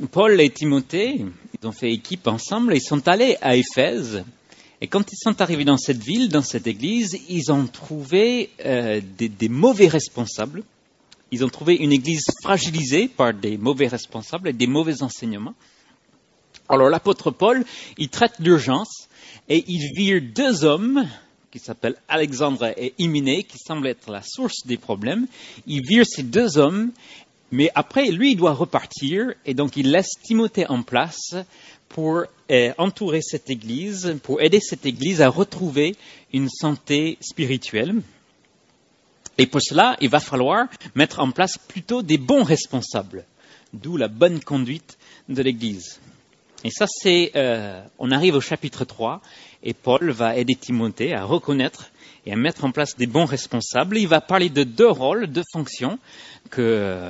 Paul et Timothée, ils ont fait équipe ensemble, ils sont allés à Éphèse. Et quand ils sont arrivés dans cette ville, dans cette église, ils ont trouvé des mauvais responsables. Ils ont trouvé une église fragilisée par des mauvais responsables et des mauvais enseignements. Alors l'apôtre Paul, il traite l'urgence et il vire deux hommes qui s'appellent Alexandre et Hyménée, qui semblent être la source des problèmes. Il vire ces deux hommes, mais après, lui, il doit repartir et donc il laisse Timothée en place pour entourer cette église, pour aider cette église à retrouver une santé spirituelle. Et pour cela, il va falloir mettre en place plutôt des bons responsables, d'où la bonne conduite de l'église. Et ça, on arrive au chapitre 3, et Paul va aider Timothée à reconnaître et à mettre en place des bons responsables. Il va parler de deux rôles, deux fonctions que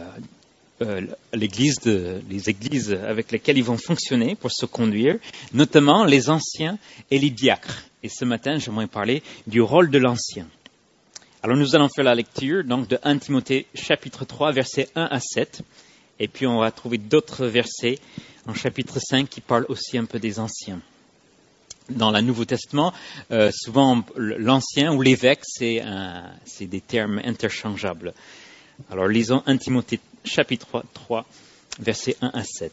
les églises avec lesquelles ils vont fonctionner pour se conduire, notamment les anciens et les diacres. Et ce matin, j'aimerais parler du rôle de l'ancien. Alors nous allons faire la lecture donc de 1 Timothée chapitre 3, versets 1 à 7. Et puis on va trouver d'autres versets en chapitre 5 qui parlent aussi un peu des anciens. Dans le Nouveau Testament, souvent l'ancien ou l'évêque, c'est des termes interchangeables. Alors lisons 1 Timothée chapitre 3, versets 1 à 7.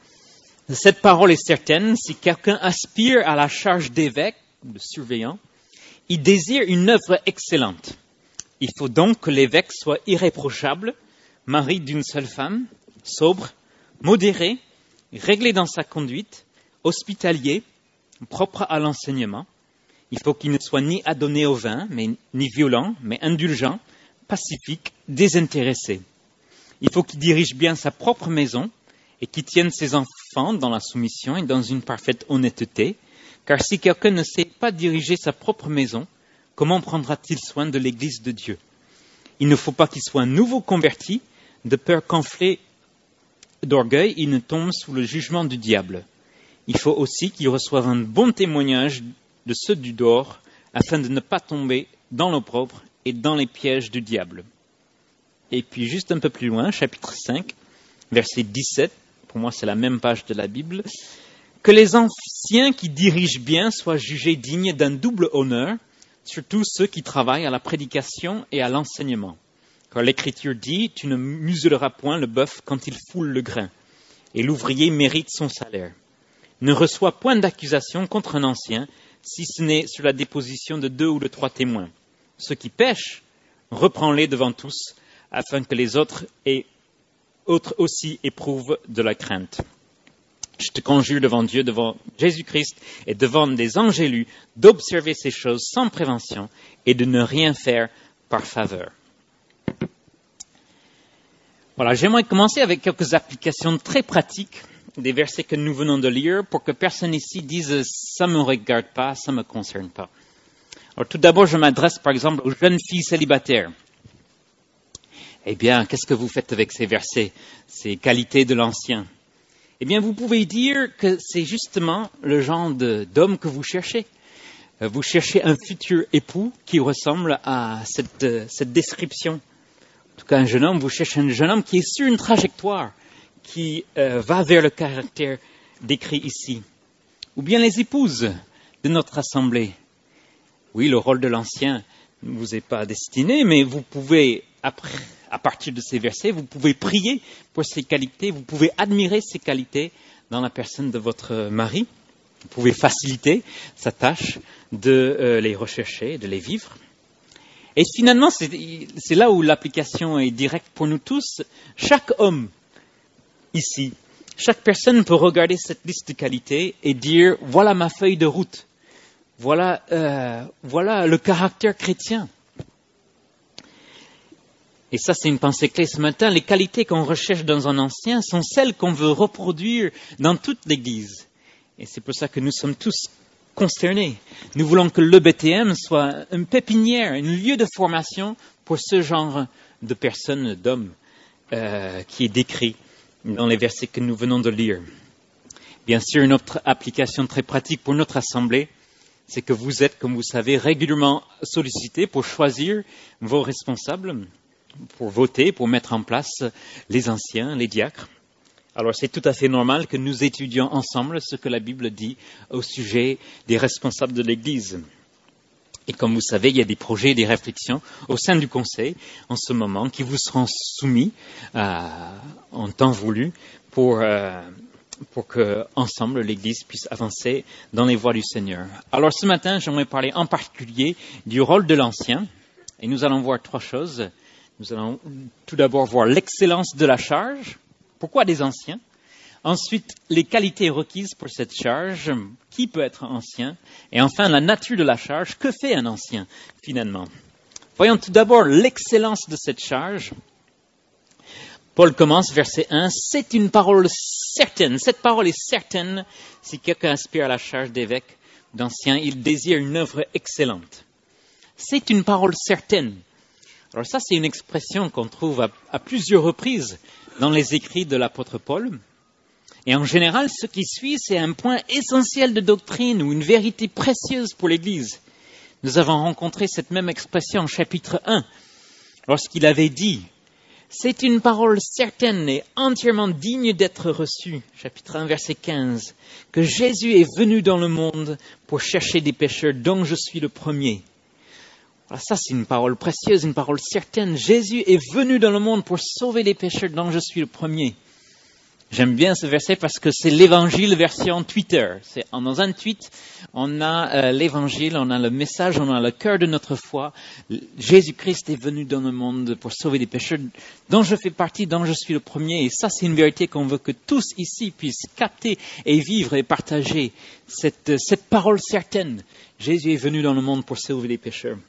Cette parole est certaine, si quelqu'un aspire à la charge d'évêque, de surveillant, il désire une œuvre excellente. Il faut donc que l'évêque soit irréprochable, mari d'une seule femme, sobre, modéré, réglé dans sa conduite, hospitalier, propre à l'enseignement. Il faut qu'il ne soit ni adonné au vin, ni violent, mais indulgent, pacifique, désintéressé. Il faut qu'il dirige bien sa propre maison et qu'il tienne ses enfants dans la soumission et dans une parfaite honnêteté, car si quelqu'un ne sait pas diriger sa propre maison, comment prendra-t-il soin de l'Église de Dieu? Il ne faut pas qu'il soit un nouveau converti, de peur qu'enflé d'orgueil, il ne tombe sous le jugement du diable. Il faut aussi qu'il reçoive un bon témoignage de ceux du dehors, afin de ne pas tomber dans l'opprobre et dans les pièges du diable. Et puis juste un peu plus loin, chapitre 5, verset 17, pour moi c'est la même page de la Bible, que les anciens qui dirigent bien soient jugés dignes d'un double honneur, surtout ceux qui travaillent à la prédication et à l'enseignement. Car l'Écriture dit, tu ne muselleras point le bœuf quand il foule le grain, et l'ouvrier mérite son salaire. Ne reçois point d'accusation contre un ancien, si ce n'est sur la déposition de 2 ou de 3 témoins. Ceux qui pêchent, reprends-les devant tous, afin que les autres aussi éprouvent de la crainte. Je te conjure devant Dieu, devant Jésus-Christ et devant des anges élus, d'observer ces choses sans prévention et de ne rien faire par faveur. Voilà, j'aimerais commencer avec quelques applications très pratiques des versets que nous venons de lire pour que personne ici dise « ça ne me regarde pas, ça ne me concerne pas ». Alors tout d'abord, je m'adresse par exemple aux jeunes filles célibataires. Eh bien, qu'est-ce que vous faites avec ces versets, ces qualités de l'ancien? Eh bien, vous pouvez dire que c'est justement le genre d'homme que vous cherchez. Vous cherchez un futur époux qui ressemble à cette description. En tout cas, un jeune homme, vous cherchez un jeune homme qui est sur une trajectoire, qui va vers le caractère décrit ici. Ou bien les épouses de notre assemblée. Oui, le rôle de l'ancien ne vous est pas destiné, mais vous pouvez, à partir de ces versets, vous pouvez prier pour ces qualités, vous pouvez admirer ces qualités dans la personne de votre mari. Vous pouvez faciliter sa tâche de les rechercher, de les vivre. Et finalement, c'est là où l'application est directe pour nous tous. Chaque homme ici, chaque personne peut regarder cette liste de qualités et dire « voilà ma feuille de route, voilà le caractère chrétien ». Et ça, c'est une pensée clé ce matin. Les qualités qu'on recherche dans un ancien sont celles qu'on veut reproduire dans toute l'Église. Et c'est pour ça que nous sommes tous concernés. Nous voulons que le BTM soit une pépinière, un lieu de formation pour ce genre de personnes, d'hommes, qui est décrit dans les versets que nous venons de lire. Bien sûr, une autre application très pratique pour notre assemblée, c'est que vous êtes, comme vous savez, régulièrement sollicités pour choisir vos responsables, pour voter, pour mettre en place les anciens, les diacres. Alors c'est tout à fait normal que nous étudions ensemble ce que la Bible dit au sujet des responsables de l'Église. Et comme vous savez, il y a des projets et des réflexions au sein du Conseil en ce moment qui vous seront soumis en temps voulu pour que ensemble l'Église puisse avancer dans les voies du Seigneur. Alors ce matin, j'aimerais parler en particulier du rôle de l'ancien. Et nous allons voir trois choses. Nous allons tout d'abord voir l'excellence de la charge. Pourquoi des anciens? Ensuite, les qualités requises pour cette charge. Qui peut être ancien? Et enfin, la nature de la charge. Que fait un ancien, finalement? Voyons tout d'abord l'excellence de cette charge. Paul commence, verset 1. C'est une parole certaine. Cette parole est certaine. Si quelqu'un aspire à la charge d'évêque, d'ancien, il désire une œuvre excellente. C'est une parole certaine. Alors ça, c'est une expression qu'on trouve à plusieurs reprises dans les écrits de l'apôtre Paul. Et en général, ce qui suit, c'est un point essentiel de doctrine ou une vérité précieuse pour l'Église. Nous avons rencontré cette même expression en chapitre 1, lorsqu'il avait dit « C'est une parole certaine et entièrement digne d'être reçue », chapitre 1, verset 15, « que Jésus est venu dans le monde pour chercher des pécheurs dont je suis le premier ». Alors ça, c'est une parole précieuse, une parole certaine. Jésus est venu dans le monde pour sauver les pécheurs dont je suis le premier. J'aime bien ce verset parce que c'est l'évangile version Twitter. Dans un tweet, on a l'évangile, on a le message, on a le cœur de notre foi. Jésus-Christ est venu dans le monde pour sauver les pécheurs dont je fais partie, dont je suis le premier. Et ça, c'est une vérité qu'on veut que tous ici puissent capter et vivre et partager. Cette parole certaine. Jésus est venu dans le monde pour sauver les pécheurs.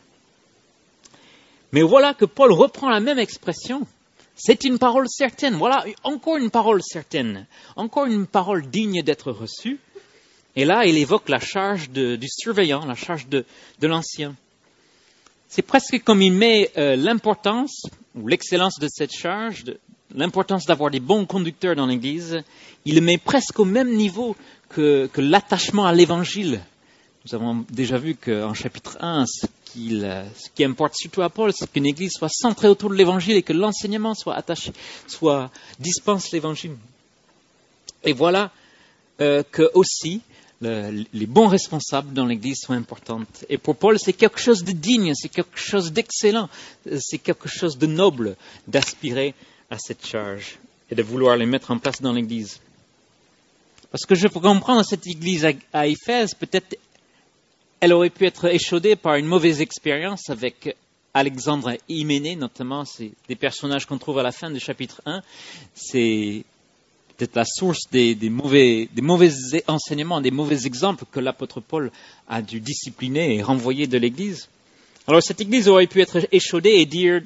Mais voilà que Paul reprend la même expression. C'est une parole certaine. Voilà, encore une parole certaine. Encore une parole digne d'être reçue. Et là, il évoque la charge du surveillant, la charge de l'ancien. C'est presque comme il met l'importance ou l'excellence de cette charge, l'importance d'avoir des bons conducteurs dans l'Église, il le met presque au même niveau que l'attachement à l'Évangile. Nous avons déjà vu qu'en chapitre 1, ce qui importe surtout à Paul, c'est qu'une église soit centrée autour de l'évangile et que l'enseignement soit attaché, dispense l'évangile. Et voilà que aussi les bons responsables dans l'église sont importants. Et pour Paul, c'est quelque chose de digne, c'est quelque chose d'excellent, c'est quelque chose de noble d'aspirer à cette charge et de vouloir les mettre en place dans l'église. Parce que je peux comprendre cette église à Éphèse, peut-être elle aurait pu être échaudée par une mauvaise expérience avec Alexandre et Hyménée, notamment. C'est des personnages qu'on trouve à la fin du chapitre 1. C'est peut-être la source des mauvais enseignements, des mauvais exemples que l'apôtre Paul a dû discipliner et renvoyer de l'Église. Alors cette Église aurait pu être échaudée et dire,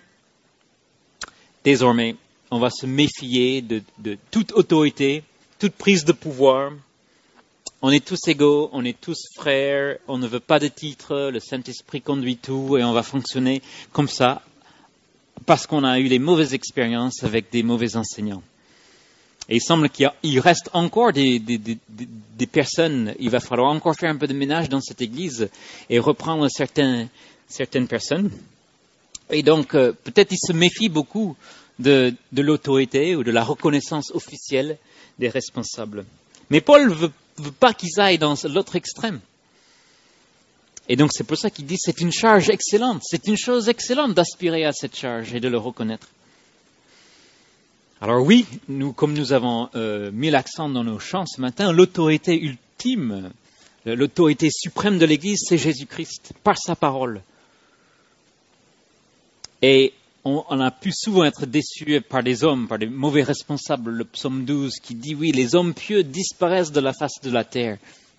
désormais, on va se méfier de toute autorité, toute prise de pouvoir. On est tous égaux, on est tous frères, on ne veut pas de titre, le Saint-Esprit conduit tout et on va fonctionner comme ça parce qu'on a eu des mauvaises expériences avec des mauvais enseignants. Et il semble qu'il reste encore des personnes, il va falloir encore faire un peu de ménage dans cette église et reprendre certaines personnes. Et donc, peut-être il se méfie beaucoup de l'autorité ou de la reconnaissance officielle des responsables. Mais Paul veut pas qu'ils aillent dans l'autre extrême. Et donc c'est pour ça qu'il dit c'est une charge excellente, c'est une chose excellente d'aspirer à cette charge et de le reconnaître. Alors oui, comme nous avons mis l'accent dans nos chants ce matin, l'autorité ultime, l'autorité suprême de l'Église, c'est Jésus-Christ, par sa parole. Et on a pu souvent être déçus par des hommes, par des mauvais responsables. Le psaume 12 qui dit, oui, les hommes pieux disparaissent de la face de la terre.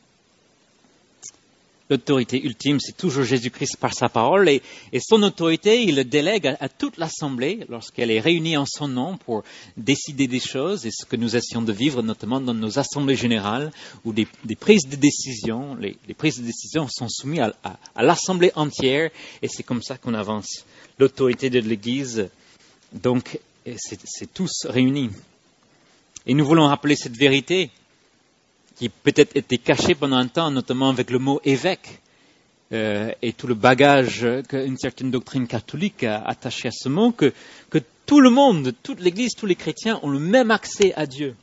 L'autorité ultime, c'est toujours Jésus-Christ par sa parole. Et son autorité, il le délègue à toute l'Assemblée lorsqu'elle est réunie en son nom pour décider des choses. Et ce que nous essayons de vivre, notamment dans nos assemblées générales, où des prises de décision, les prises de décision sont soumises à l'Assemblée entière. Et c'est comme ça qu'on avance. L'autorité de l'Église, donc, c'est tous réunis. Et nous voulons rappeler cette vérité qui peut-être était cachée pendant un temps, notamment avec le mot évêque et tout le bagage qu'une certaine doctrine catholique a attaché à ce mot, que tout le monde, toute l'Église, tous les chrétiens ont le même accès à Dieu.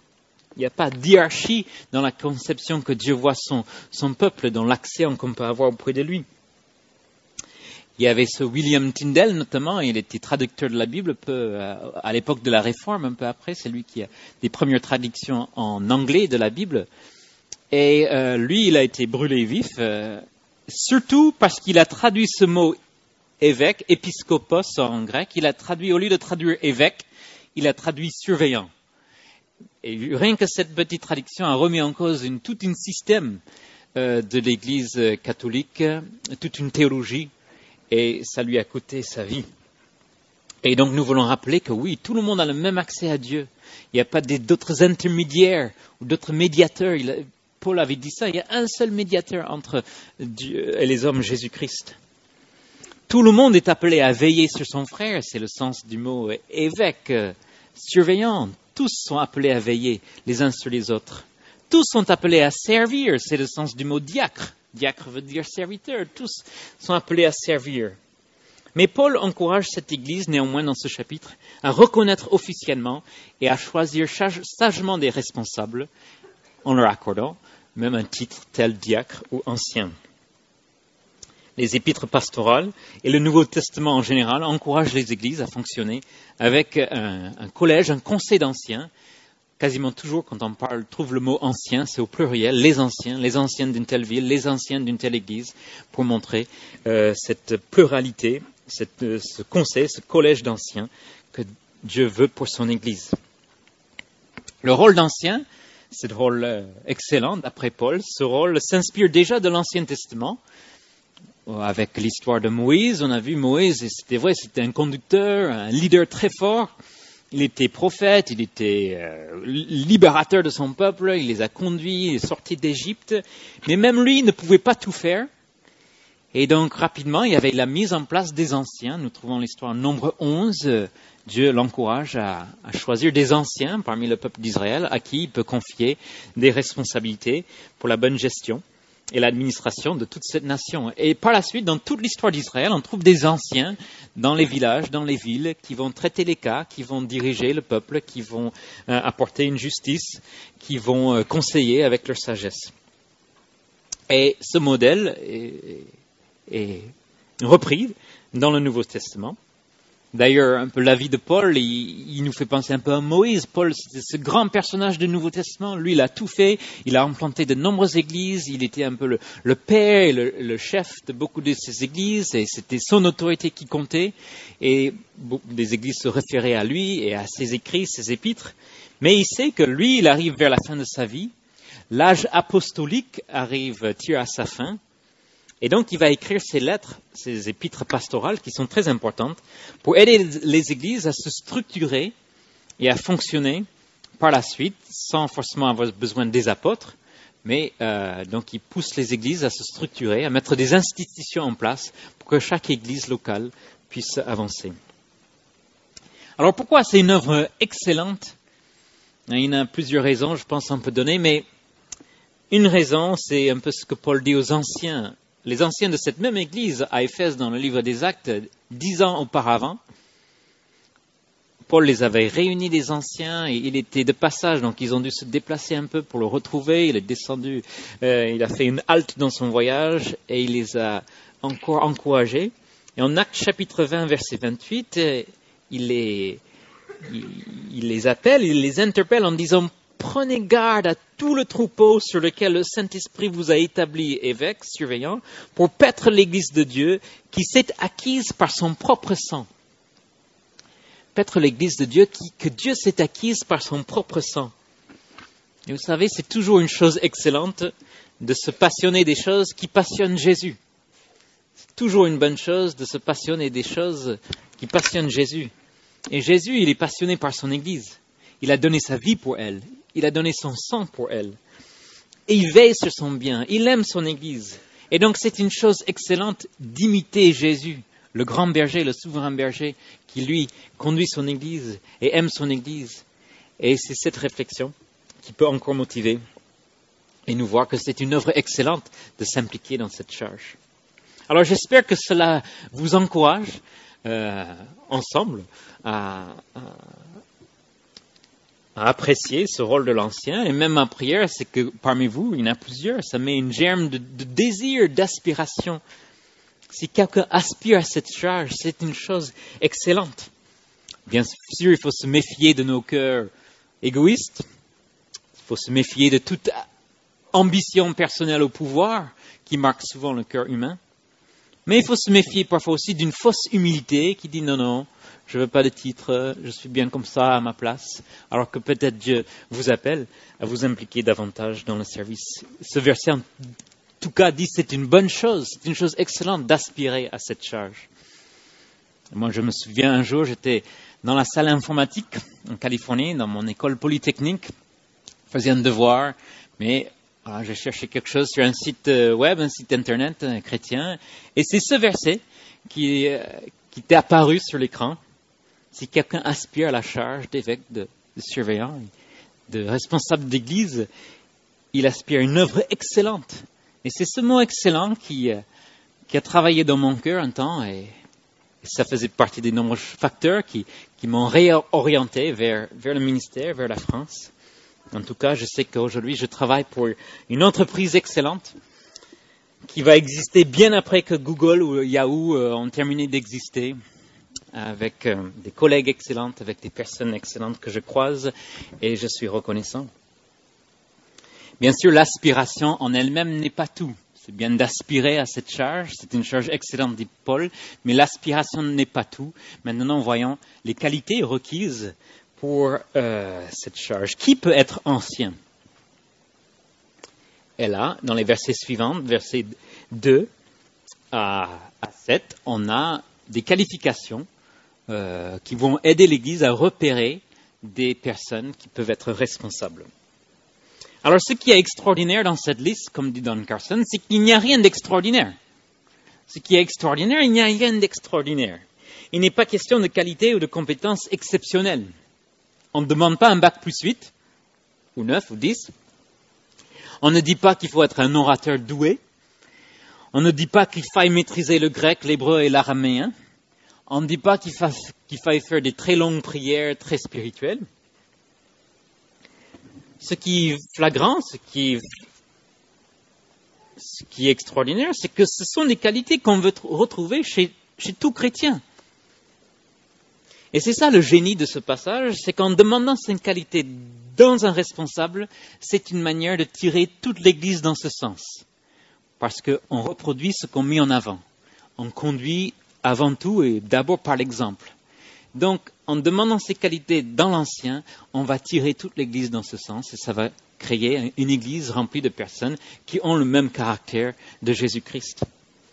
Il n'y a pas d'hierarchie dans la conception que Dieu voit son peuple, dans l'accès qu'on peut avoir auprès de lui. Il y avait ce William Tyndale, notamment, il était traducteur de la Bible à l'époque de la Réforme, un peu après. C'est lui qui a des premières traductions en anglais de la Bible. Et lui, il a été brûlé vif, surtout parce qu'il a traduit ce mot évêque, épiscopos en grec. Il a traduit, au lieu de traduire évêque, il a traduit surveillant. Et rien que cette petite traduction a remis en cause tout un système de l'Église catholique, toute une théologie. Et ça lui a coûté sa vie. Et donc nous voulons rappeler que oui, tout le monde a le même accès à Dieu. Il n'y a pas d'autres intermédiaires ou d'autres médiateurs. Paul avait dit ça, il y a un seul médiateur entre Dieu et les hommes, Jésus-Christ. Tout le monde est appelé à veiller sur son frère, c'est le sens du mot évêque, surveillant. Tous sont appelés à veiller les uns sur les autres. Tous sont appelés à servir, c'est le sens du mot diacre. Diacre veut dire serviteur. Tous sont appelés à servir. Mais Paul encourage cette Église, néanmoins, dans ce chapitre, à reconnaître officiellement et à choisir sagement des responsables en leur accordant même un titre tel diacre ou ancien. Les épîtres pastorales et le Nouveau Testament en général encouragent les Églises à fonctionner avec un collège, un conseil d'anciens. Quasiment toujours, quand on trouve le mot ancien, c'est au pluriel, les anciens d'une telle ville, les anciens d'une telle église, pour montrer cette pluralité, ce conseil, ce collège d'anciens que Dieu veut pour son église. Le rôle d'ancien, c'est le rôle excellent d'après Paul. Ce rôle s'inspire déjà de l'Ancien Testament. Avec l'histoire de Moïse, on a vu Moïse, et c'était vrai, c'était un conducteur, un leader très fort. Il était prophète, il était libérateur de son peuple, il les a conduits, il est sorti d'Égypte. Mais même lui ne pouvait pas tout faire. Et donc rapidement, il y avait la mise en place des anciens. Nous trouvons l'histoire en Nombre 11. Dieu l'encourage à choisir des anciens parmi le peuple d'Israël à qui il peut confier des responsabilités pour la bonne gestion et l'administration de toute cette nation. Et par la suite, dans toute l'histoire d'Israël, on trouve des anciens dans les villages, dans les villes, qui vont traiter les cas, qui vont diriger le peuple, qui vont apporter une justice, qui vont conseiller avec leur sagesse. Et ce modèle est repris dans le Nouveau Testament. D'ailleurs, un peu la vie de Paul, il nous fait penser un peu à Moïse. Paul, c'était ce grand personnage du Nouveau Testament. Lui, il a tout fait. Il a implanté de nombreuses églises. Il était un peu le père et le chef de beaucoup de ces églises. Et c'était son autorité qui comptait. Et des églises se référaient à lui et à ses écrits, ses épîtres. Mais il sait que lui, il arrive vers la fin de sa vie. L'âge apostolique tire à sa fin. Et donc, il va écrire ces lettres, ces épîtres pastorales qui sont très importantes pour aider les églises à se structurer et à fonctionner par la suite sans forcément avoir besoin des apôtres. Mais donc, il pousse les églises à se structurer, à mettre des institutions en place pour que chaque église locale puisse avancer. Alors, pourquoi c'est une œuvre excellente? Il y en a plusieurs raisons, je pense, on peut donner, mais une raison, c'est un peu ce que Paul dit aux anciens. Les anciens de cette même église à Éphèse dans le livre des Actes, 10 ans auparavant, Paul les avait réunis des anciens et il était de passage, donc ils ont dû se déplacer un peu pour le retrouver. Il est descendu, il a fait une halte dans son voyage et il les a encore encouragés. Et en Actes chapitre 20, verset 28, il les appelle, il les interpelle en disant « Prenez garde à tout le troupeau sur lequel le Saint-Esprit vous a établi évêque, surveillant, pour paître l'Église de Dieu qui s'est acquise par son propre sang. » Paître l'Église de Dieu que Dieu s'est acquise par son propre sang. Et vous savez, c'est toujours une chose excellente de se passionner des choses qui passionnent Jésus. C'est toujours une bonne chose de se passionner des choses qui passionnent Jésus. Et Jésus, il est passionné par son Église. Il a donné sa vie pour elle. Il a donné son sang pour elle. Et il veille sur son bien. Il aime son Église. Et donc c'est une chose excellente d'imiter Jésus, le grand berger, le souverain berger, qui lui conduit son Église et aime son Église. Et c'est cette réflexion qui peut encore motiver et nous voir que c'est une œuvre excellente de s'impliquer dans cette charge. Alors j'espère que cela vous encourage ensemble à à apprécier ce rôle de l'ancien. Et même en prière, c'est que parmi vous, il y en a plusieurs, ça met une germe de désir, d'aspiration. Si quelqu'un aspire à cette charge, c'est une chose excellente. Bien sûr, il faut se méfier de nos cœurs égoïstes. Il faut se méfier de toute ambition personnelle au pouvoir qui marque souvent le cœur humain. Mais il faut se méfier parfois aussi d'une fausse humilité qui dit non, je ne veux pas de titre, je suis bien comme ça à ma place, alors que peut-être Dieu vous appelle à vous impliquer davantage dans le service. Ce verset, en tout cas, dit c'est une bonne chose, c'est une chose excellente d'aspirer à cette charge. Moi, je me souviens un jour, j'étais dans la salle informatique en Californie, dans mon école polytechnique, je faisais un devoir, mais je cherchais quelque chose sur un site web, un site internet chrétien, et c'est ce verset qui t'est apparu sur l'écran. Si quelqu'un aspire à la charge d'évêque, de surveillant, de responsable d'église, il aspire à une œuvre excellente. Et c'est ce mot excellent qui a travaillé dans mon cœur un temps, et ça faisait partie des nombreux facteurs qui m'ont réorienté vers le ministère, vers la France. En tout cas, je sais qu'aujourd'hui, je travaille pour une entreprise excellente qui va exister bien après que Google ou Yahoo ont terminé d'exister, avec des collègues excellentes, avec des personnes excellentes que je croise, et je suis reconnaissant. Bien sûr, l'aspiration en elle-même n'est pas tout. C'est bien d'aspirer à cette charge, c'est une charge excellente, dit Paul, mais l'aspiration n'est pas tout. Maintenant, voyons les qualités requises pour cette charge. Qui peut être ancien? Et là, dans les versets suivants, versets 2 à 7, on a des qualifications qui vont aider l'Église à repérer des personnes qui peuvent être responsables. Alors, ce qui est extraordinaire dans cette liste, comme dit Don Carson, c'est qu'il n'y a rien d'extraordinaire. Ce qui est extraordinaire, il n'y a rien d'extraordinaire. Il n'est pas question de qualité ou de compétences exceptionnelles. On ne demande pas un bac plus 8, ou 9, ou 10. On ne dit pas qu'il faut être un orateur doué. On ne dit pas qu'il faille maîtriser le grec, l'hébreu et l'araméen. On ne dit pas qu'il faille faire des très longues prières très spirituelles. Ce qui est flagrant, ce qui est extraordinaire, c'est que ce sont des qualités qu'on veut retrouver chez tout chrétien. Et c'est ça le génie de ce passage, c'est qu'en demandant cette qualité dans un responsable, c'est une manière de tirer toute l'Église dans ce sens. Parce qu'on reproduit ce qu'on met en avant. On conduit avant tout et d'abord par l'exemple. Donc, en demandant ces qualités dans l'Ancien, on va tirer toute l'Église dans ce sens et ça va créer une Église remplie de personnes qui ont le même caractère de Jésus-Christ.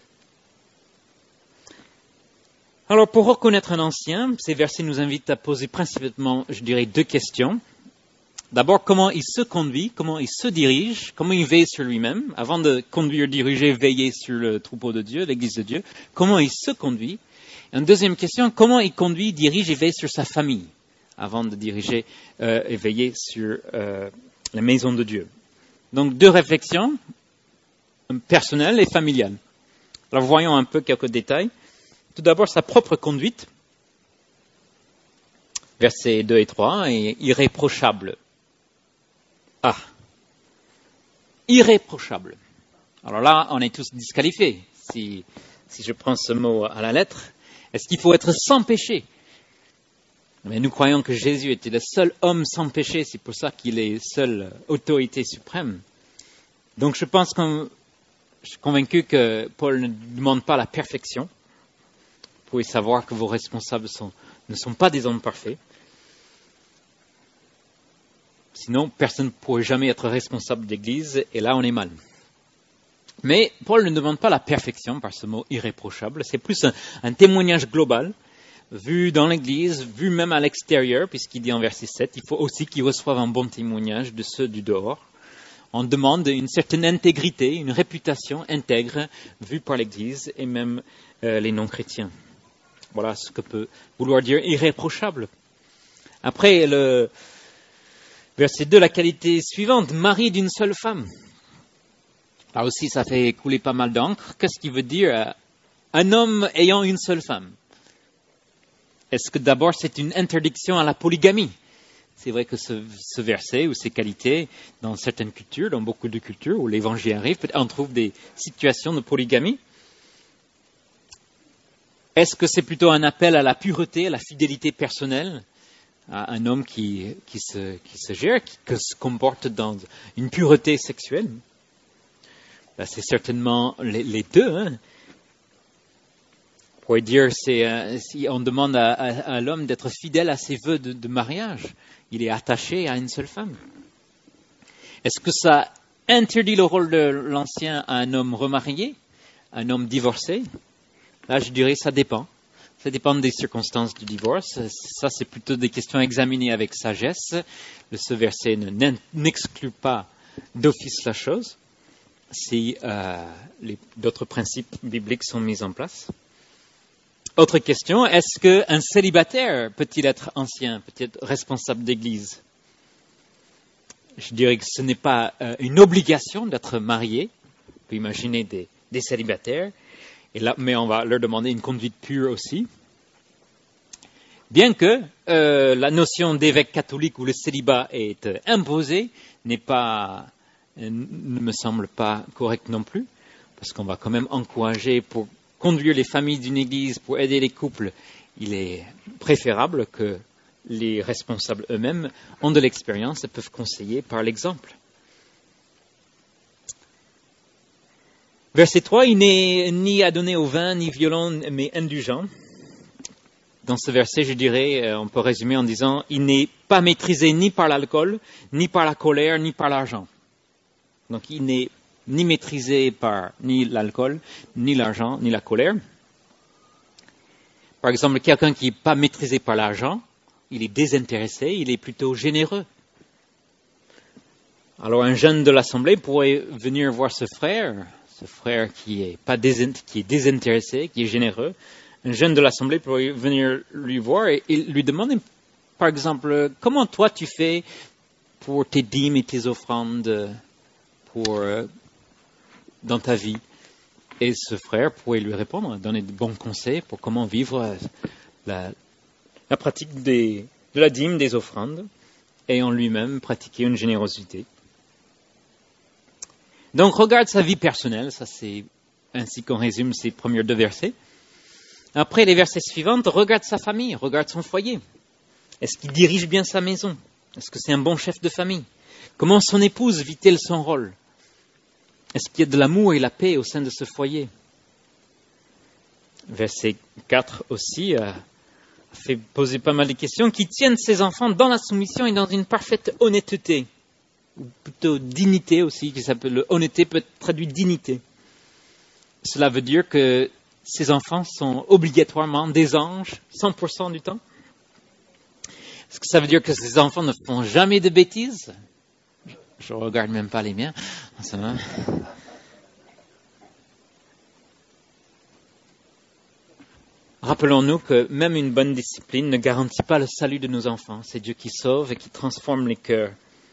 Alors, pour reconnaître un ancien, ces versets nous invitent à poser principalement, je dirais, 2 questions. D'abord, comment il se conduit, comment il se dirige, comment il veille sur lui-même. Avant de conduire, diriger, veiller sur le troupeau de Dieu, l'Église de Dieu, comment il se conduit. Une deuxième question, comment il conduit, dirige et veille sur sa famille, avant de diriger et veiller sur la maison de Dieu. Donc, 2 réflexions, personnelles et familiales. Alors, voyons un peu quelques détails. Tout d'abord, sa propre conduite, versets 2 et 3, est irréprochable. Irréprochable. Alors là, on est tous disqualifiés, si je prends ce mot à la lettre. Est-ce qu'il faut être sans péché? Mais nous croyons que Jésus était le seul homme sans péché, c'est pour ça qu'il est seule autorité suprême. Donc je suis convaincu que Paul ne demande pas la perfection. Vous pouvez savoir que vos responsables ne sont pas des hommes parfaits. Sinon, personne ne pourrait jamais être responsable d'Église, et là, on est mal. Mais Paul ne demande pas la perfection par ce mot irréprochable. C'est plus un témoignage global, vu dans l'Église, vu même à l'extérieur, puisqu'il dit en verset 7, il faut aussi qu'ils reçoivent un bon témoignage de ceux du dehors. On demande une certaine intégrité, une réputation intègre, vue par l'Église et même les non-chrétiens. Voilà ce que peut vouloir dire irréprochable. Après, le verset 2, la qualité suivante, mari d'une seule femme. Là aussi, ça fait couler pas mal d'encre. Qu'est-ce qui veut dire un homme ayant une seule femme? Est-ce que d'abord c'est une interdiction à la polygamie? C'est vrai que ce verset ou ces qualités, dans certaines cultures, dans beaucoup de cultures où l'évangile arrive, on trouve des situations de polygamie. Est-ce que c'est plutôt un appel à la pureté, à la fidélité personnelle, à un homme qui se gère, qui se comporte dans une pureté sexuelle? Ben, c'est certainement les deux. Hein. On pourrait dire, si on demande à l'homme d'être fidèle à ses vœux de mariage, il est attaché à une seule femme. Est-ce que ça interdit le rôle de l'ancien à un homme remarié, un homme divorcé? Là, je dirais ça dépend. Ça dépend des circonstances du divorce. Ça, c'est plutôt des questions examinées avec sagesse. Ce verset n'exclut pas d'office la chose si d'autres principes bibliques sont mis en place. Autre question, est-ce qu'un célibataire peut-il être ancien, peut-être responsable d'église? Je dirais que ce n'est pas une obligation d'être marié. On peut imaginer des célibataires. Mais on va leur demander une conduite pure aussi. Bien que la notion d'évêque catholique où le célibat est imposé ne me semble pas correcte non plus, parce qu'on va quand même encourager pour conduire les familles d'une église, pour aider les couples. Il est préférable que les responsables eux-mêmes ont de l'expérience et peuvent conseiller par l'exemple. Verset 3, il n'est ni adonné au vin, ni violent, mais indulgent. Dans ce verset, je dirais, on peut résumer en disant, il n'est pas maîtrisé ni par l'alcool, ni par la colère, ni par l'argent. Donc, il n'est ni maîtrisé par ni l'alcool, ni l'argent, ni la colère. Par exemple, quelqu'un qui n'est pas maîtrisé par l'argent, il est désintéressé, il est plutôt généreux. Alors, un jeune de l'Assemblée pourrait venir voir ce frère qui est désintéressé, qui est généreux. Un jeune de l'Assemblée pourrait venir lui voir et lui demander, par exemple, comment toi tu fais pour tes dîmes et tes offrandes dans ta vie? Et ce frère pourrait lui répondre, donner de bons conseils pour comment vivre la pratique de la dîme, des offrandes, et en lui-même pratiquer une générosité. Donc, regarde sa vie personnelle, ça c'est ainsi qu'on résume ces premiers 2 versets. Après, les versets suivants, regarde sa famille, regarde son foyer. Est-ce qu'il dirige bien sa maison? Est-ce que c'est un bon chef de famille? Comment son épouse vit-elle son rôle? Est-ce qu'il y a de l'amour et la paix au sein de ce foyer? Verset 4 aussi fait poser pas mal de questions. Qui tiennent ses enfants dans la soumission et dans une parfaite honnêteté. Ou plutôt dignité aussi, qui s'appelle honnêteté peut être traduit dignité. Cela veut dire que ces enfants sont obligatoirement des anges 100% du temps. Est-ce que ça veut dire que ces enfants ne font jamais de bêtises? Je ne regarde même pas les miens. Ça va. Rappelons-nous que même une bonne discipline ne garantit pas le salut de nos enfants. C'est Dieu qui sauve et qui transforme les cœurs.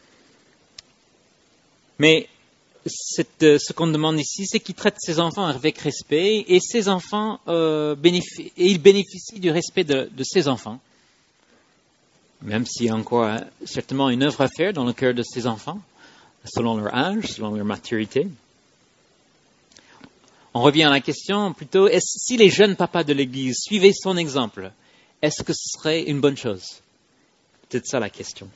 Mais ce qu'on demande ici, c'est qu'il traite ses enfants avec respect et ses enfants ils bénéficient du respect de ses enfants. Même s'il y a encore certainement une œuvre à faire dans le cœur de ses enfants, selon leur âge, selon leur maturité. On revient à la question plutôt, si les jeunes papas de l'Église suivaient son exemple, est-ce que ce serait une bonne chose? Peut-être ça la question.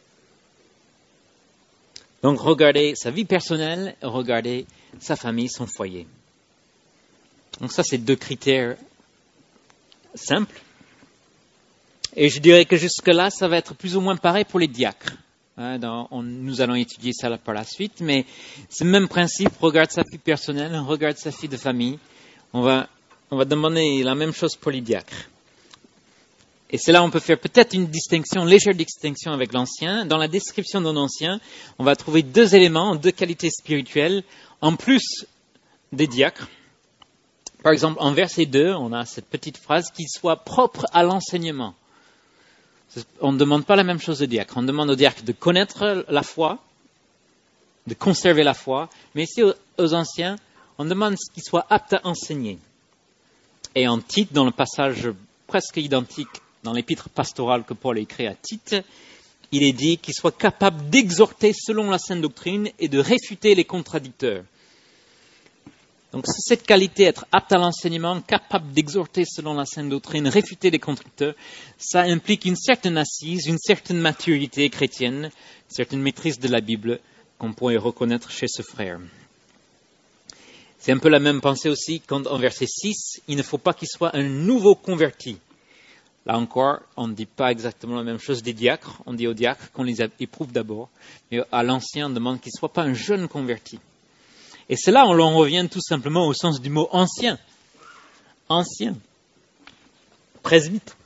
Donc, regardez sa vie personnelle, regardez sa famille, son foyer. Donc ça, c'est 2 critères simples. Et je dirais que jusque-là, ça va être plus ou moins pareil pour les diacres. Nous allons étudier ça par la suite, mais c'est le même principe. Regarde sa vie personnelle, regarde sa vie de famille. On va demander la même chose pour les diacres. Et c'est là on peut faire peut-être une légère distinction avec l'ancien. Dans la description d'un ancien, on va trouver 2 éléments, 2 qualités spirituelles, en plus des diacres. Par exemple, en verset 2, on a cette petite phrase, qu'il soit propre à l'enseignement. On ne demande pas la même chose au diacre. On demande au diacre de connaître la foi, de conserver la foi, mais ici aux anciens, on demande qu'il soit apte à enseigner. Et en Tite, dans le passage presque identique, dans l'épître pastorale que Paul a écrit à Tite, il est dit qu'il soit capable d'exhorter selon la sainte doctrine et de réfuter les contradicteurs. Donc cette qualité, être apte à l'enseignement, capable d'exhorter selon la sainte doctrine, réfuter les contradicteurs, ça implique une certaine assise, une certaine maturité chrétienne, une certaine maîtrise de la Bible qu'on pourrait reconnaître chez ce frère. C'est un peu la même pensée aussi quand en verset 6, il ne faut pas qu'il soit un nouveau converti. Là encore, on ne dit pas exactement la même chose des diacres. On dit aux diacres qu'on les éprouve d'abord. Mais à l'ancien, on demande qu'il ne soit pas un jeune converti. Et c'est là où l'on revient tout simplement au sens du mot ancien. Ancien. Presbytre.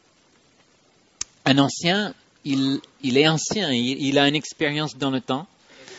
Un ancien, il est ancien. Il a une expérience dans le temps.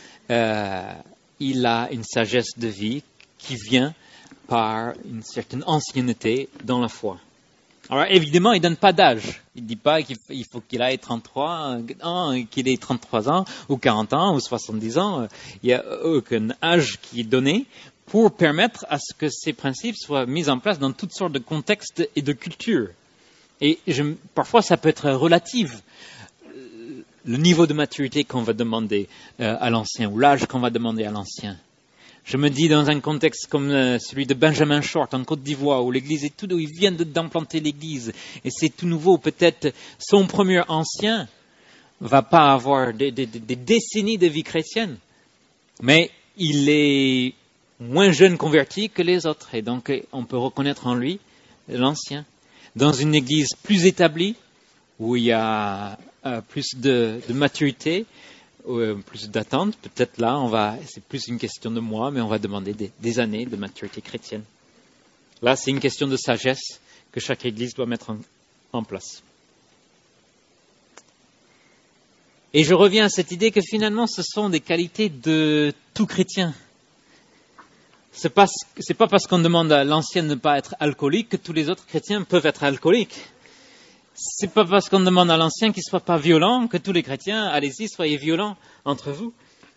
Il a une sagesse de vie qui vient par une certaine ancienneté dans la foi. Alors évidemment, il ne donne pas d'âge. Il ne dit pas qu'il faut qu'il ait 33 ans, qu'il ait 33 ans, ou 40 ans, ou 70 ans. Il n'y a aucun âge qui est donné pour permettre à ce que ces principes soient mis en place dans toutes sortes de contextes et de cultures. Et parfois, ça peut être relatif. Le niveau de maturité qu'on va demander à l'ancien, ou l'âge qu'on va demander à l'ancien. Je me dis dans un contexte comme celui de Benjamin Short en Côte d'Ivoire, où l'église est tout, où il vient d'implanter l'église, et c'est tout nouveau, peut-être son premier ancien va pas avoir des décennies de vie chrétienne, mais il est moins jeune converti que les autres, et donc on peut reconnaître en lui l'ancien. Dans une église plus établie, où il y a plus de maturité, plus d'attente, peut-être là, c'est plus une question de mois, mais on va demander des années de maturité chrétienne. Là, c'est une question de sagesse que chaque église doit mettre en place. Et je reviens à cette idée que finalement, ce sont des qualités de tout chrétien. C'est pas parce qu'on demande à l'ancien de ne pas être alcoolique que tous les autres chrétiens peuvent être alcooliques. C'est pas parce qu'on demande à l'ancien qu'il ne soit pas violent que tous les chrétiens, allez-y, soyez violents entre vous.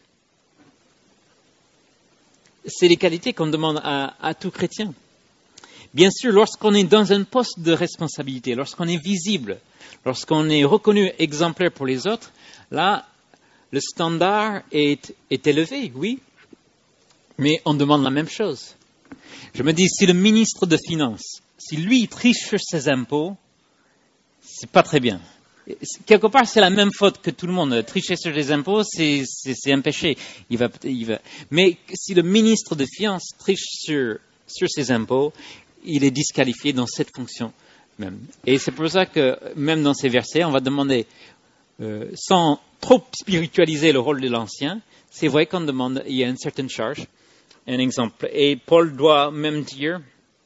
C'est les qualités qu'on demande à tout chrétien. Bien sûr, lorsqu'on est dans un poste de responsabilité, lorsqu'on est visible, lorsqu'on est reconnu exemplaire pour les autres, là, le standard est élevé, oui, mais on demande la même chose. Je me dis, si le ministre de Finances, si lui triche sur ses impôts, c'est pas très bien. Quelque part, c'est la même faute que tout le monde. Tricher sur les impôts, c'est un péché. Il va. Mais si le ministre de Finances triche sur ses impôts, il est disqualifié dans cette fonction même. Et c'est pour ça que même dans ces versets, on va demander, sans trop spiritualiser le rôle de l'ancien, c'est vrai qu'on demande, il y a une certaine charge. Un exemple. Et Paul doit même dire,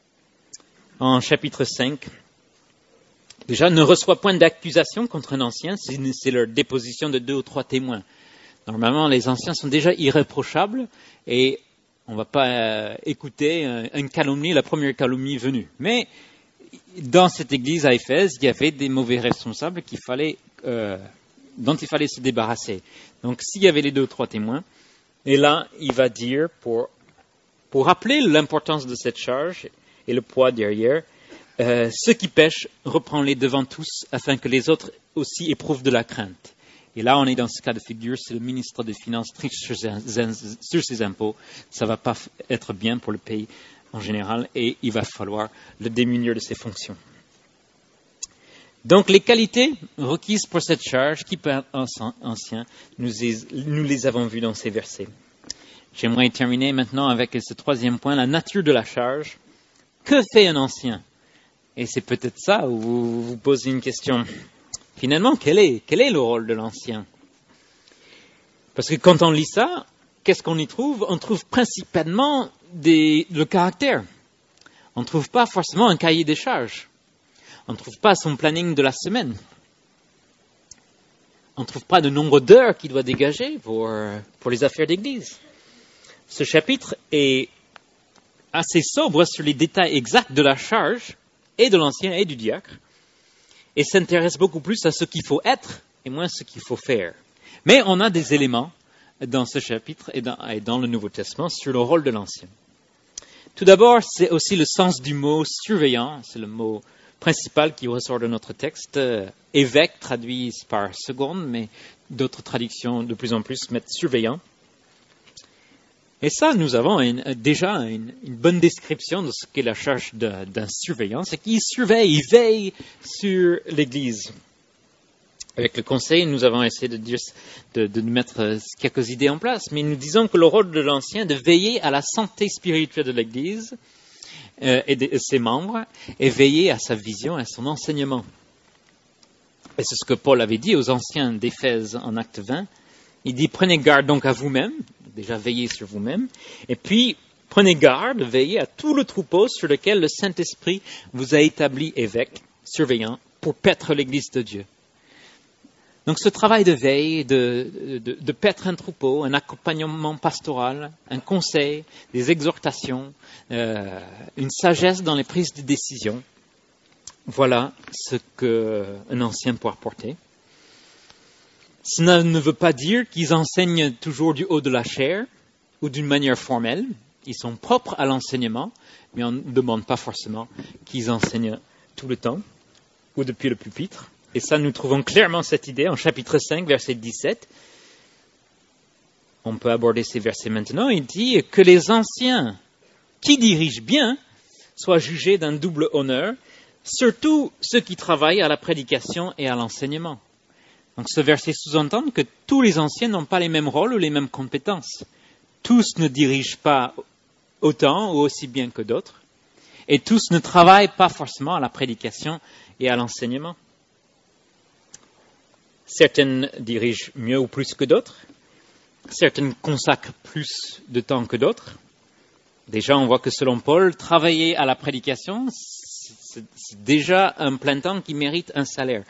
en chapitre 5, déjà, ne reçoit point d'accusation contre un ancien, c'est leur déposition de 2 ou 3 témoins. Normalement, les anciens sont déjà irréprochables et on ne va pas écouter une calomnie, la première calomnie venue. Mais dans cette église à Éphèse, il y avait des mauvais responsables dont il fallait se débarrasser. Donc, s'il y avait les 2 ou 3 témoins, et là, il va dire, pour rappeler l'importance de cette charge et le poids derrière, ceux qui pêchent, reprends-les devant tous, afin que les autres aussi éprouvent de la crainte. Et là, on est dans ce cas de figure, si le ministre des Finances triche sur ses impôts, ça ne va pas être bien pour le pays en général, et il va falloir le démunir de ses fonctions. Donc, les qualités requises pour cette charge, qui peut être ancien, nous les avons vues dans ces versets. J'aimerais terminer maintenant avec ce 3e point, la nature de la charge. Que fait un ancien ? Et c'est peut-être ça où vous vous posez une question. Finalement, quel est le rôle de l'ancien ? Parce que quand on lit ça, qu'est-ce qu'on y trouve ? On trouve principalement le caractère. On ne trouve pas forcément un cahier des charges. On ne trouve pas son planning de la semaine. On ne trouve pas le nombre d'heures qu'il doit dégager pour les affaires d'église. Ce chapitre est assez sobre sur les détails exacts de la charge et de l'ancien et du diacre, et s'intéresse beaucoup plus à ce qu'il faut être et moins à ce qu'il faut faire. Mais on a des éléments dans ce chapitre et dans le Nouveau Testament sur le rôle de l'ancien. Tout d'abord, c'est aussi le sens du mot surveillant, c'est le mot principal qui ressort de notre texte. Évêque traduit par seconde, mais d'autres traductions de plus en plus mettent surveillant. Et ça, nous avons déjà une bonne description de ce qu'est la charge d'un surveillant. C'est qu'il surveille, il veille sur l'Église. Avec le conseil, nous avons essayé de mettre quelques idées en place, mais nous disons que le rôle de l'ancien est de veiller à la santé spirituelle de l'Église et de ses membres, et veiller à sa vision et à son enseignement. Et c'est ce que Paul avait dit aux anciens d'Éphèse en Acte 20. Il dit, prenez garde donc à vous-même, déjà veillez sur vous-même, et puis prenez garde, veillez à tout le troupeau sur lequel le Saint-Esprit vous a établi évêque, surveillant, pour paître l'Église de Dieu. Donc ce travail de veille, de paître un troupeau, un accompagnement pastoral, un conseil, des exhortations, une sagesse dans les prises de décision, voilà ce qu'un ancien peut apporter. Cela ne veut pas dire qu'ils enseignent toujours du haut de la chair ou d'une manière formelle. Ils sont propres à l'enseignement, mais on ne demande pas forcément qu'ils enseignent tout le temps ou depuis le pupitre. Et ça, nous trouvons clairement cette idée en chapitre 5, verset 17. On peut aborder ces versets maintenant. Il dit que les anciens qui dirigent bien soient jugés d'un double honneur, surtout ceux qui travaillent à la prédication et à l'enseignement. Donc ce verset sous-entend que tous les anciens n'ont pas les mêmes rôles ou les mêmes compétences. Tous ne dirigent pas autant ou aussi bien que d'autres. Et tous ne travaillent pas forcément à la prédication et à l'enseignement. Certaines dirigent mieux ou plus que d'autres. Certaines consacrent plus de temps que d'autres. Déjà, on voit que selon Paul, travailler à la prédication, c'est déjà un plein temps qui mérite un salaire.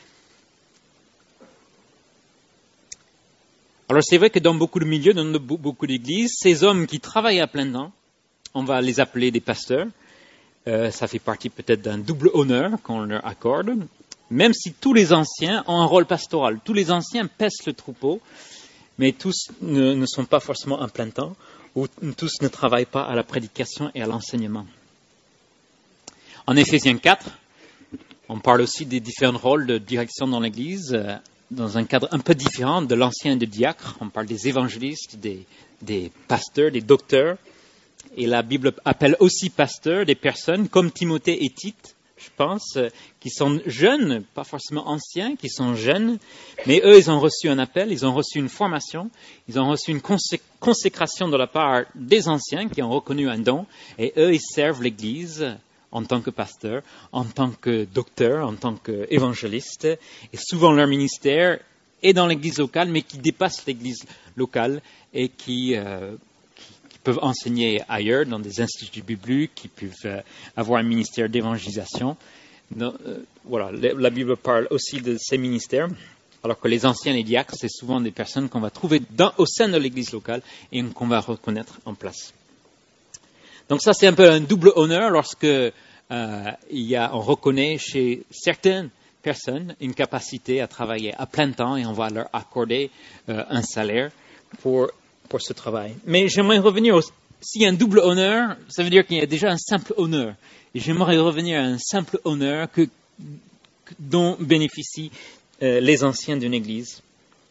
Alors c'est vrai que dans beaucoup de milieux, dans beaucoup d'églises, ces hommes qui travaillent à plein temps, on va les appeler des pasteurs. Ça fait partie peut-être d'un double honneur qu'on leur accorde. Même si tous les anciens ont un rôle pastoral, tous les anciens pèsent le troupeau, mais tous ne sont pas forcément à plein temps, ou tous ne travaillent pas à la prédication et à l'enseignement. En Éphésiens 4, on parle aussi des différents rôles de direction dans l'Église, dans un cadre un peu différent de l'ancien et des diacres. On parle des évangélistes, des pasteurs, des docteurs, et la Bible appelle aussi pasteurs des personnes comme Timothée et Tite, je pense, qui sont jeunes, pas forcément anciens, qui sont jeunes, mais eux, ils ont reçu un appel, ils ont reçu une formation, ils ont reçu une consécration de la part des anciens qui ont reconnu un don, et eux, ils servent l'Église en tant que pasteurs, en tant que docteurs, en tant qu'évangélistes, et souvent leur ministère est dans l'Église locale, mais qui dépasse l'Église locale et qui peuvent enseigner ailleurs, dans des instituts bibliques, qui peuvent avoir un ministère d'évangélisation. Voilà, la Bible parle aussi de ces ministères, alors que les anciens, les diacres, c'est souvent des personnes qu'on va trouver au sein de l'Église locale et qu'on va reconnaître en place. Donc ça, c'est un peu un double honneur lorsque on reconnaît chez certaines personnes une capacité à travailler à plein temps et on va leur accorder un salaire pour ce travail. Mais j'aimerais revenir s'il y a un double honneur, ça veut dire qu'il y a déjà un simple honneur. Et j'aimerais revenir à un simple honneur dont bénéficient les anciens d'une église.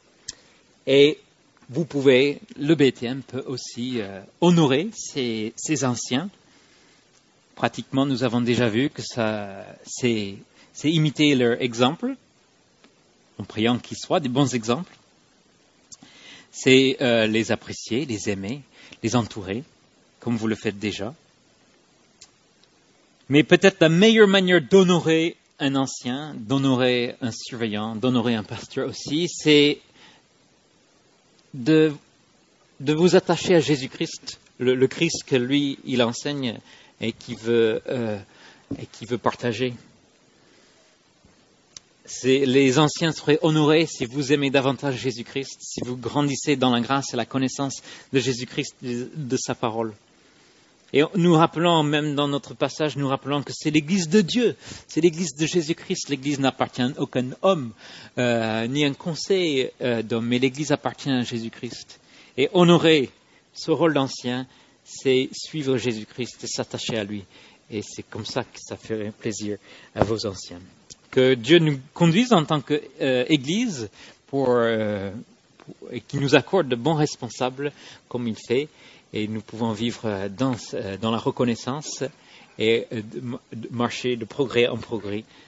Et vous pouvez, le BTM peut aussi honorer ces anciens. Pratiquement, nous avons déjà vu que c'est imiter leur exemple, en priant qu'ils soient des bons exemples. C'est les apprécier, les aimer, les entourer, comme vous le faites déjà. Mais peut-être la meilleure manière d'honorer un ancien, d'honorer un surveillant, d'honorer un pasteur aussi, c'est de vous attacher à Jésus-Christ, le Christ que lui, il enseigne et qui veut partager. Les anciens seraient honorés si vous aimez davantage Jésus-Christ, si vous grandissez dans la grâce et la connaissance de Jésus-Christ, de sa parole. Et nous rappelons, même dans notre passage, nous rappelons que c'est l'Église de Dieu, c'est l'Église de Jésus-Christ. L'Église n'appartient à aucun homme, ni un conseil d'homme, mais l'Église appartient à Jésus-Christ. Et honorer ce rôle d'ancien, c'est suivre Jésus-Christ et s'attacher à lui Et c'est comme ça que ça fait plaisir à vos anciens. Que Dieu nous conduise en tant qu'Église et qu'il nous accorde de bons responsables comme il fait. Et nous pouvons vivre dans la reconnaissance et marcher de progrès en progrès